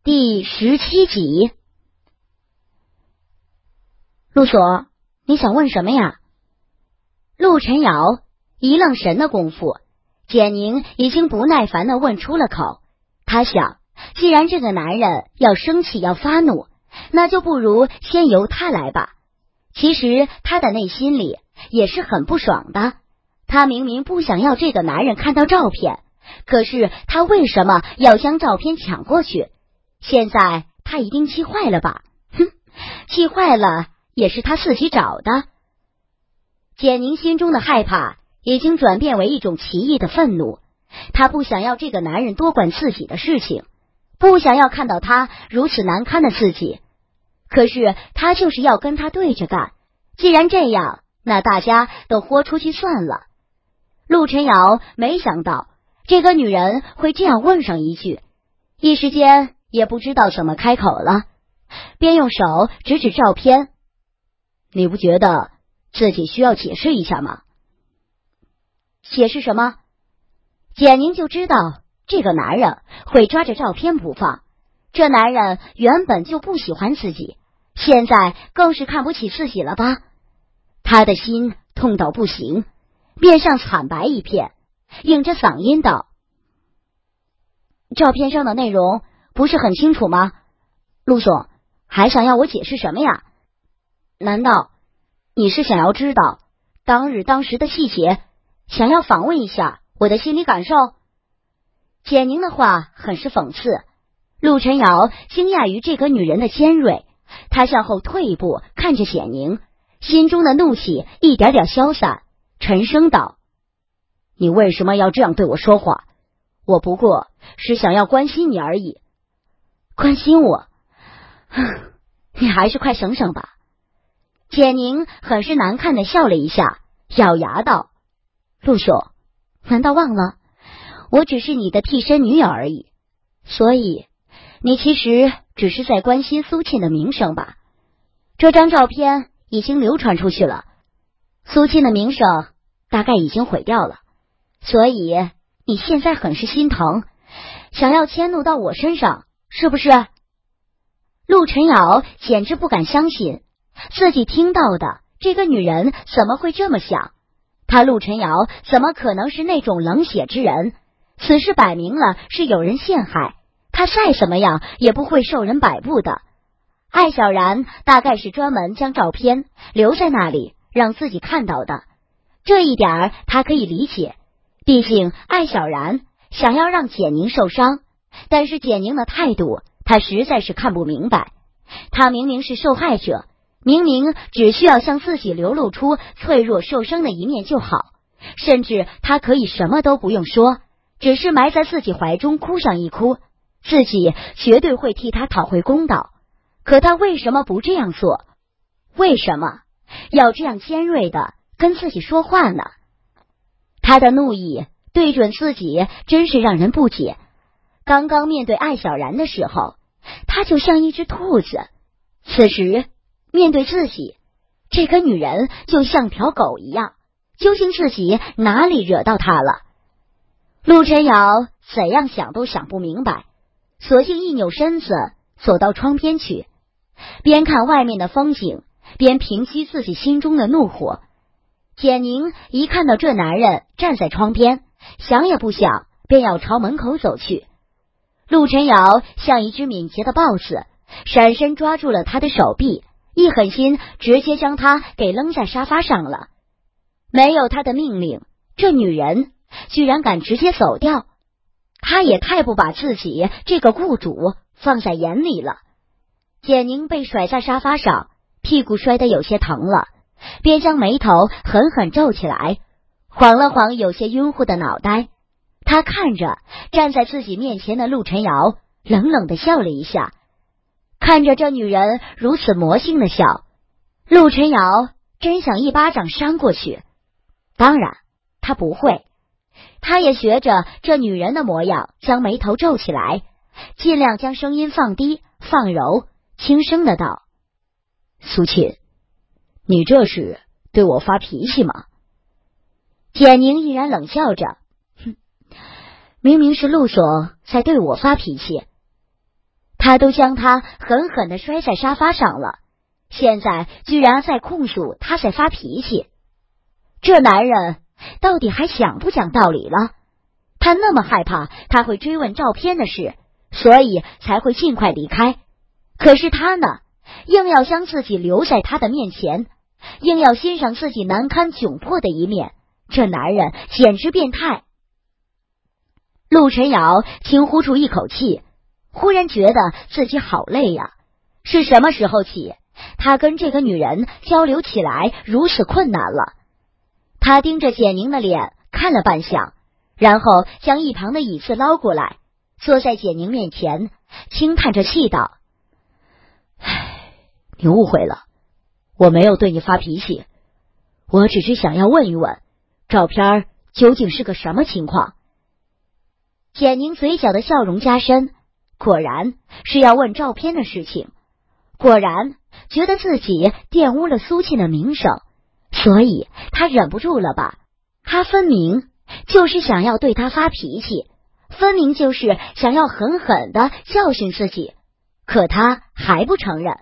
第17集。陆所，你想问什么呀？陆晨瑶一愣神的功夫，简宁已经不耐烦地问出了口。他想，既然这个男人要生气要发怒，那就不如先由他来吧。其实他的内心里也是很不爽的，他明明不想要这个男人看到照片，可是他为什么要将照片抢过去？现在他一定气坏了吧？哼，气坏了也是他自己找的。简宁心中的害怕已经转变为一种奇异的愤怒，他不想要这个男人多管自己的事情，不想要看到他如此难堪的自己，可是他就是要跟他对着干。既然这样，那大家都豁出去算了。陆晨瑶没想到这个女人会这样问上一句，一时间也不知道怎么开口了，便用手指指照片。你不觉得自己需要解释一下吗？解释什么？简宁就知道这个男人会抓着照片不放，这男人原本就不喜欢自己，现在更是看不起自己了吧？他的心痛到不行，面上惨白一片，硬着嗓音道：照片上的内容不是很清楚吗？陆总，还想要我解释什么呀？难道你是想要知道当时的细节，想要访问一下我的心理感受？简宁的话很是讽刺。陆晨瑶惊讶于这个女人的尖锐，她向后退一步，看着简宁，心中的怒气一点点消散，沉声道：你为什么要这样对我说话？我不过是想要关心你而已。关心我？你还是快省省吧。简宁很是难看的笑了一下，咬牙道：陆兄，难道忘了我只是你的替身女友而已，所以你其实只是在关心苏沁的名声吧？这张照片已经流传出去了，苏沁的名声大概已经毁掉了，所以你现在很是心疼，想要迁怒到我身上，是不是？陆晨瑶简直不敢相信自己听到的，这个女人怎么会这么想？她陆晨瑶怎么可能是那种冷血之人？此事摆明了是有人陷害，她再怎么样也不会受人摆布的。艾小然大概是专门将照片留在那里让自己看到的，这一点她可以理解，毕竟艾小然想要让简宁受伤，但是简宁的态度她实在是看不明白。她明明是受害者，明明只需要向自己流露出脆弱受伤的一面就好，甚至她可以什么都不用说，只是埋在自己怀中哭上一哭，自己绝对会替她讨回公道。可她为什么不这样做？为什么要这样尖锐的跟自己说话呢？她的怒意对准自己真是让人不解。刚刚面对艾小然的时候，她就像一只兔子，此时面对自己，这个女人就像条狗一样，究竟自己哪里惹到她了？陆晨瑶怎样想都想不明白，索性一扭身子走到窗边去，边看外面的风景，边平息自己心中的怒火。简宁一看到这男人站在窗边，想也不想便要朝门口走去。陆晨瑶像一只敏捷的豹子，闪身抓住了他的手臂，一狠心直接将他给扔在沙发上了。没有他的命令，这女人居然敢直接走掉，她也太不把自己这个雇主放在眼里了。简宁被甩在沙发上，屁股摔得有些疼了，便将眉头狠狠皱起来，晃了晃有些晕乎的脑袋。他看着站在自己面前的陆晨瑶，冷冷地笑了一下。看着这女人如此魔性的笑，陆晨瑶真想一巴掌扇过去。当然他不会，他也学着这女人的模样，将眉头皱起来，尽量将声音放低放柔，轻声的道：苏沁，你这是对我发脾气吗？简宁依然冷笑着，明明是陆总在对我发脾气。 他都将他狠狠地摔在沙发上了，现在居然在控诉他在发脾气。这男人到底还讲不讲道理了？他那么害怕他会追问照片的事，所以才会尽快离开。可是他呢，硬要将自己留在他的面前，硬要欣赏自己难堪窘迫的一面。这男人简直变态。陆晨瑶轻呼出一口气，忽然觉得自己好累呀。是什么时候起，他跟这个女人交流起来如此困难了？他盯着简宁的脸看了半晌，然后将一旁的椅子捞过来，坐在简宁面前，轻叹着气道：唉，你误会了，我没有对你发脾气，我只是想要问一问，照片究竟是个什么情况？简宁嘴角的笑容加深，果然是要问照片的事情，果然觉得自己玷污了苏沁的名声，所以他忍不住了吧？他分明就是想要对他发脾气，分明就是想要狠狠地教训自己，可他还不承认。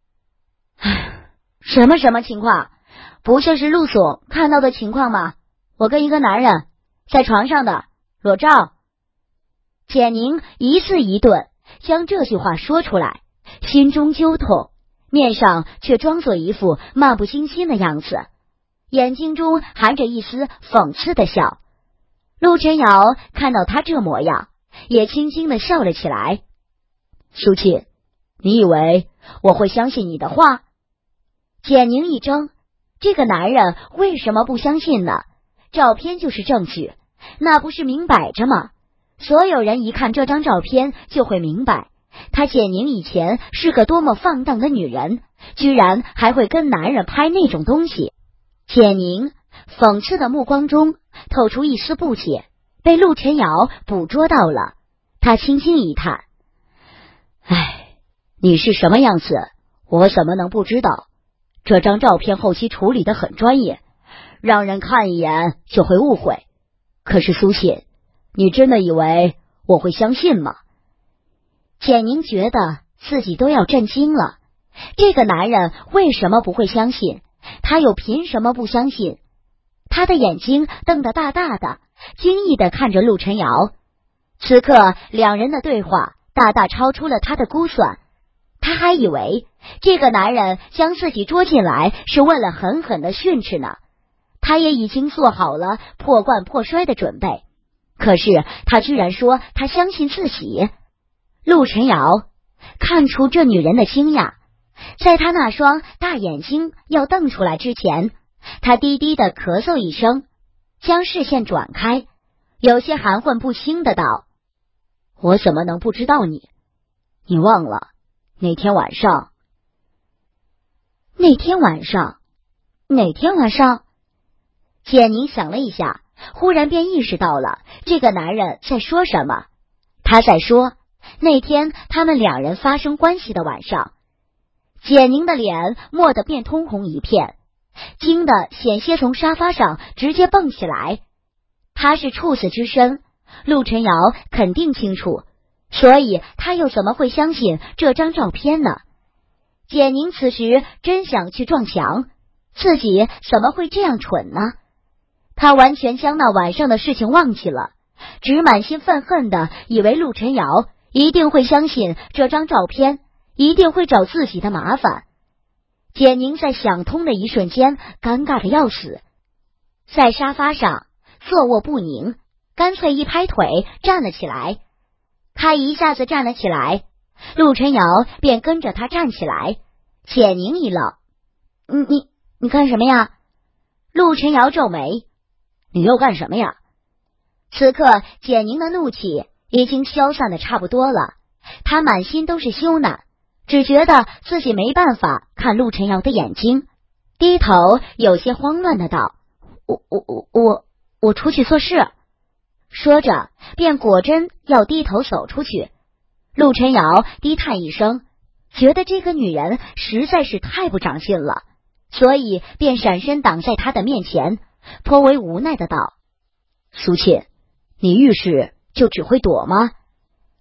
什么情况？不就是陆总看到的情况吗？我跟一个男人在床上的裸照。简宁一字一顿将这句话说出来，心中揪痛，面上却装作一副漫不经心的样子，眼睛中含着一丝讽刺的笑。陆晨瑶看到他这模样，也轻轻地笑了起来。苏沁，你以为我会相信你的话？简宁一怔，这个男人为什么不相信呢？照片就是证据，那不是明摆着吗？所有人一看这张照片就会明白，她简宁以前是个多么放荡的女人，居然还会跟男人拍那种东西。简宁讽刺的目光中透出一丝不解，被陆晨瑶捕捉到了。他轻轻一叹：唉，你是什么样子，我怎么能不知道？这张照片后期处理得很专业，让人看一眼就会误会。可是苏沁，你真的以为我会相信吗？简宁觉得自己都要震惊了，这个男人为什么不会相信？他又凭什么不相信？他的眼睛瞪得大大的，惊异地看着陆晨瑶。此刻两人的对话大大超出了他的估算，他还以为这个男人将自己捉进来是为了狠狠地训斥呢，他也已经做好了破罐破摔的准备。可是他居然说他相信自己。陆晨瑶看出这女人的惊讶，在她那双大眼睛要瞪出来之前，她低低的咳嗽一声，将视线转开，有些含混不清的道：我怎么能不知道你？你忘了那天晚上？哪天晚上？简宁想了一下，忽然便意识到了这个男人在说什么。他在说那天他们两人发生关系的晚上。简宁的脸蓦地变通红一片，惊得险些从沙发上直接蹦起来。他是处死之身，陆晨瑶肯定清楚，所以他又怎么会相信这张照片呢？简宁此时真想去撞墙，自己怎么会这样蠢呢？他完全将那晚上的事情忘记了，只满心愤恨的以为陆晨瑶一定会相信这张照片，一定会找自己的麻烦。简宁在想通的一瞬间尴尬的要死，在沙发上坐卧不宁，干脆一拍腿站了起来。他一下子站了起来，陆晨瑶便跟着他站起来。简宁一愣：你干什么呀？陆晨瑶皱眉：你又干什么呀？此刻简宁的怒气已经消散的差不多了，他满心都是羞赧，只觉得自己没办法看陆晨瑶的眼睛，低头有些慌乱的道：我出去做事。说着便果真要低头走出去。陆晨瑶低叹一声，觉得这个女人实在是太不长进了，所以便闪身挡在她的面前，颇为无奈的道：苏沁，你遇事就只会躲吗？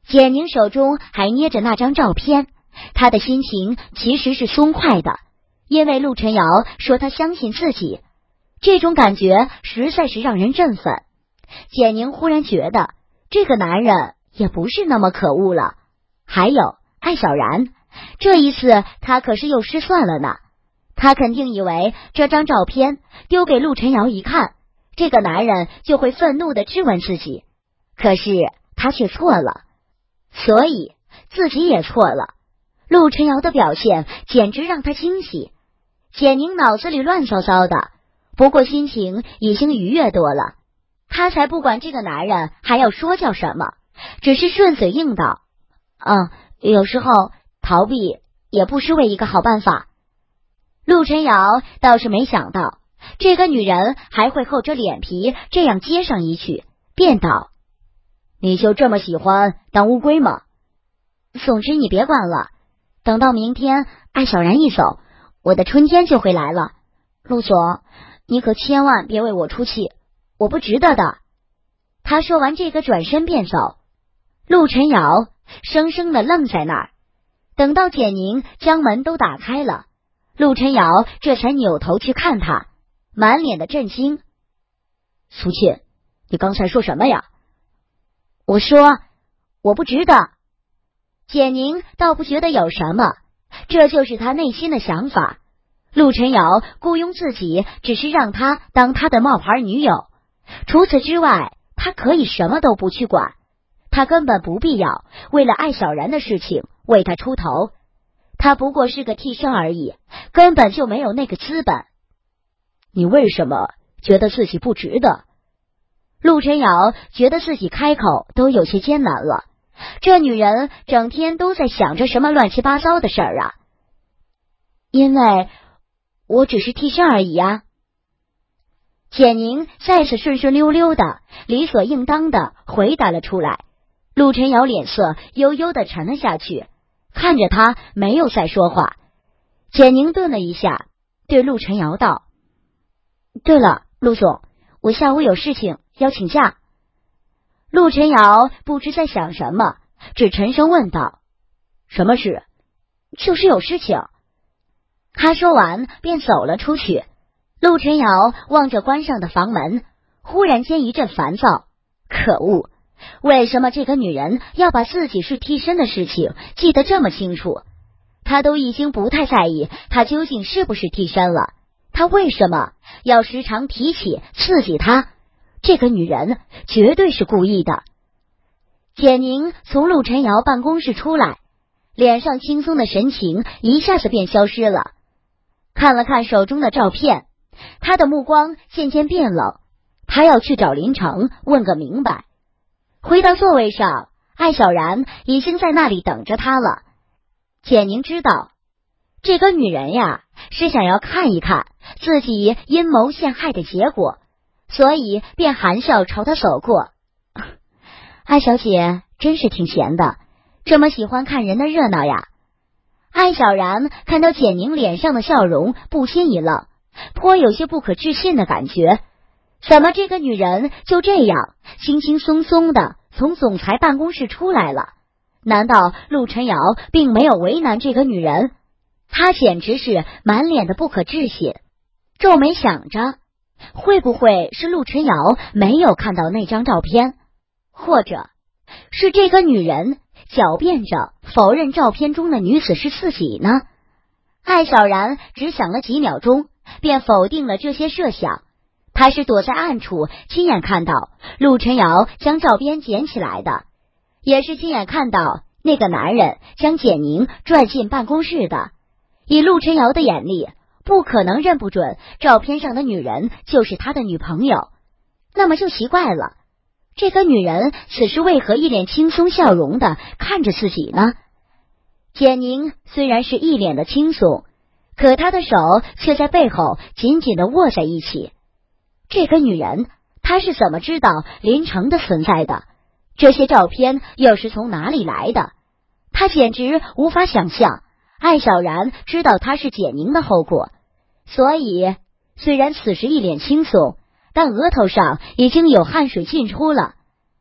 简宁手中还捏着那张照片，她的心情其实是松快的，因为陆晨瑶说她相信自己，这种感觉实在是让人振奋。简宁忽然觉得这个男人也不是那么可恶了。还有艾小然，这一次他可是又失算了呢。他肯定以为这张照片丢给陆晨瑶一看，这个男人就会愤怒地质问自己，可是他却错了，所以自己也错了。陆晨瑶的表现简直让他惊喜。简宁脑子里乱糟糟的，不过心情已经愉悦多了。他才不管这个男人还要说叫什么，只是顺嘴应道：有时候逃避也不失为一个好办法。陆晨瑶倒是没想到这个女人还会厚着脸皮这样接上一句，便道：你就这么喜欢当乌龟吗？总之你别管了，等到明天艾小然一走，我的春天就会来了。陆总，你可千万别为我出气，我不值得的。他说完这个转身便走。陆晨瑶生生的愣在那儿。等到简宁将门都打开了，陆晨瑶这才扭头去看他，满脸的震惊。苏沁，你刚才说什么呀？我说我不值得。简宁倒不觉得有什么，这就是他内心的想法。陆晨瑶雇佣自己只是让他当他的冒牌女友，除此之外他可以什么都不去管，他根本不必要为了艾小然的事情为他出头，他不过是个替身而已，根本就没有那个资本。你为什么觉得自己不值得？陆晨瑶觉得自己开口都有些艰难了，这女人整天都在想着什么乱七八糟的事儿啊。因为我只是替身而已啊。简宁再次顺顺溜溜的理所应当的回答了出来。陆晨瑶脸色悠悠的沉了下去，看着他没有再说话。简宁顿了一下，对陆晨瑶道：对了，陆总，我下午有事情要请假。陆晨瑶不知在想什么，只沉声问道：什么事？就是有事情。他说完便走了出去。陆晨瑶望着关上的房门，忽然间一阵烦躁。可恶，为什么这个女人要把自己是替身的事情记得这么清楚？她都已经不太在意她究竟是不是替身了，她为什么要时常提起刺激她？这个女人绝对是故意的。简宁从陆晨瑶办公室出来，脸上轻松的神情一下子便消失了。看了看手中的照片，他的目光渐渐变冷，他要去找林城问个明白。回到座位上，艾小然已经在那里等着他了。简宁知道这个女人呀是想要看一看自己阴谋陷害的结果，所以便含笑朝他走过。艾小姐真是挺闲的，这么喜欢看人的热闹呀。艾小然看到简宁脸上的笑容，不禁一愣，颇有些不可置信的感觉。怎么这个女人就这样轻轻松松的从总裁办公室出来了？难道陆晨瑶并没有为难这个女人？他简直是满脸的不可置信，皱眉想着，会不会是陆晨瑶没有看到那张照片，或者是这个女人狡辩着否认照片中的女子是自己呢？艾小然只想了几秒钟，便否定了这些设想。他是躲在暗处亲眼看到陆晨瑶将照片捡起来的，也是亲眼看到那个男人将简宁拽进办公室的。以陆晨瑶的眼力，不可能认不准照片上的女人就是他的女朋友。那么就奇怪了，这个女人此时为何一脸轻松笑容的看着自己呢？简宁虽然是一脸的轻松，可她的手却在背后紧紧的握在一起。这个女人，她是怎么知道林城的存在的？这些照片又是从哪里来的？她简直无法想象艾小然知道她是简宁的后果。所以虽然此时一脸轻松，但额头上已经有汗水进出了。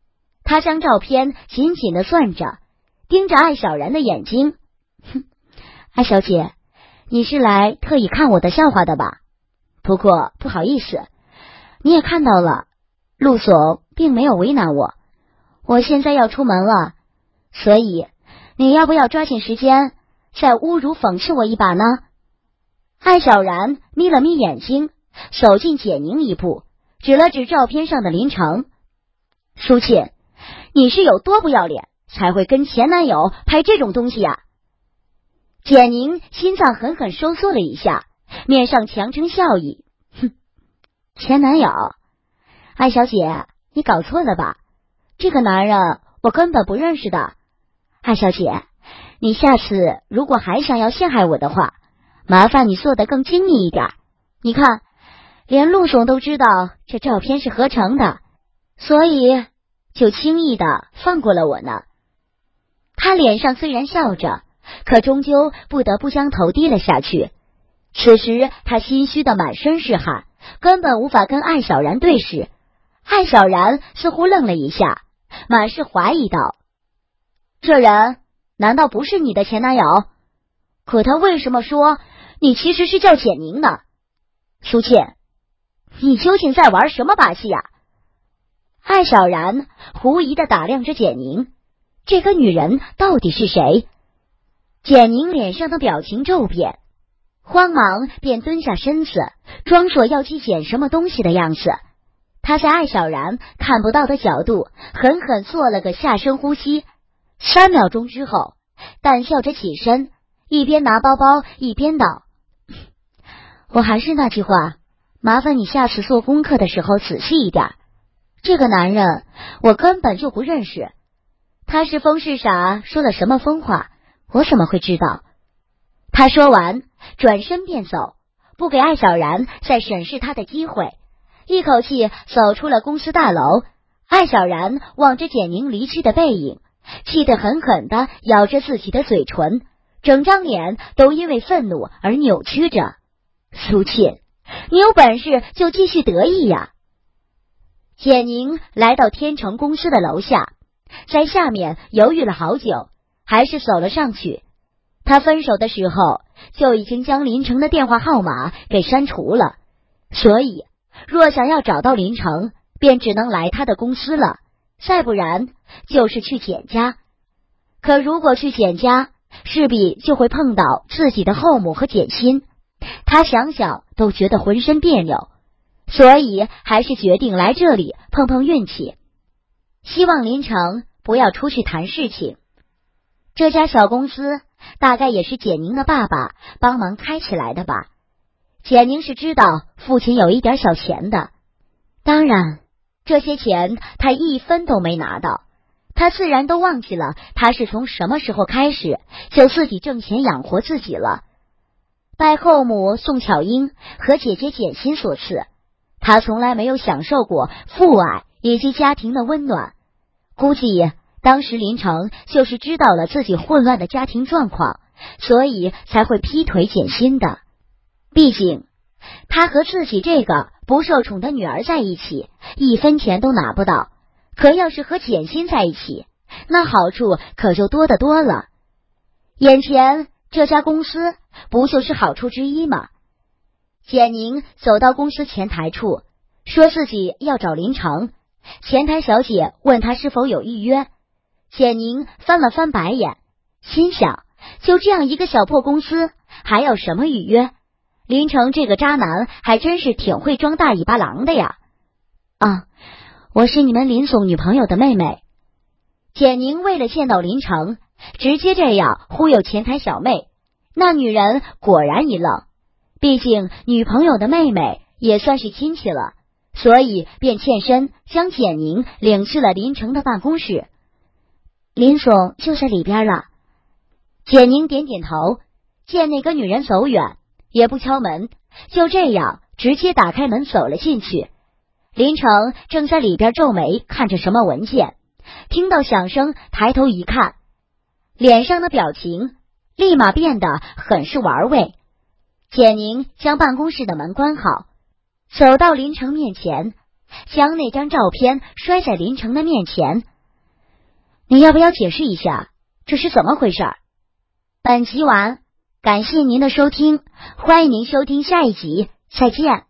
他将照片紧紧地攥着，盯着艾小然的眼睛。哼，艾小姐，你是来特意看我的笑话的吧？不过不好意思，你也看到了，陆总并没有为难我。我现在要出门了，所以你要不要抓紧时间再侮辱讽刺我一把呢？艾小然眯了眯眼睛，走近简宁一步，指了指照片上的林城。苏倩，你是有多不要脸，才会跟前男友拍这种东西啊？简宁心脏狠狠收缩了一下，面上强撑笑意。哼，前男友？艾小姐，你搞错了吧？这个男人我根本不认识的。艾小姐，你下次如果还想要陷害我的话，麻烦你做得更精密一点。你看，连陆总都知道这照片是合成的，所以就轻易的放过了我呢。他脸上虽然笑着，可终究不得不将头低了下去。此时他心虚的满身是汗，根本无法跟艾小然对视。艾小然似乎愣了一下，满是怀疑道：这人难道不是你的前男友？可他为什么说你其实是叫简宁呢？苏倩，你究竟在玩什么把戏呀？艾小然狐疑的打量着简宁，这个女人到底是谁？简宁脸上的表情骤变，慌忙便蹲下身子，装作要去捡什么东西的样子。他在艾小然看不到的角度狠狠做了个下深呼吸，3秒钟之后淡笑着起身，一边拿包包一边道：我还是那句话，麻烦你下次做功课的时候仔细一点。这个男人我根本就不认识，他是疯是傻，说了什么疯话，我怎么会知道？他说完转身便走，不给艾小然再审视他的机会，一口气走出了公司大楼。艾小然望着简宁离去的背影，气得狠狠地咬着自己的嘴唇，整张脸都因为愤怒而扭曲着。苏倩，你有本事就继续得意呀！简宁来到天成公司的楼下，在下面犹豫了好久，还是走了上去。他分手的时候就已经将林成的电话号码给删除了，所以若想要找到林成，便只能来他的公司了，再不然就是去简家。可如果去简家，势必就会碰到自己的后母和简心，他想想都觉得浑身别扭，所以还是决定来这里碰碰运气，希望林成不要出去谈事情。这家小公司大概也是简宁的爸爸帮忙开起来的吧。简宁是知道父亲有一点小钱的，当然这些钱他一分都没拿到，他自然都忘记了他是从什么时候开始就自己挣钱养活自己了。拜后母宋巧英和姐姐简心所赐，他从来没有享受过父爱以及家庭的温暖。估计当时林成就是知道了自己混乱的家庭状况，所以才会劈腿简心的。毕竟他和自己这个不受宠的女儿在一起，一分钱都拿不到，可要是和简心在一起，那好处可就多得多了。眼前这家公司不就是好处之一吗？简宁走到公司前台处，说自己要找林成。前台小姐问他是否有预约，简宁翻了翻白眼，心想就这样一个小破公司，还要什么预约？林成这个渣男还真是挺会装大尾巴狼的呀。啊，我是你们林总女朋友的妹妹。简宁为了见到林成，直接这样忽悠前台小妹，那女人果然一愣，毕竟女朋友的妹妹也算是亲戚了，所以便欠身将简宁领去了林成的办公室。林总就在里边了。简宁点点头，见那个女人走远，也不敲门，就这样直接打开门走了进去。林成正在里边皱眉看着什么文件，听到响声抬头一看，脸上的表情立马变得很是玩味。简宁将办公室的门关好，走到林成面前，将那张照片摔在林成的面前。 你要不要解释一下这是怎么回事？本集完，感谢您的收听，欢迎您收听下一集，再见。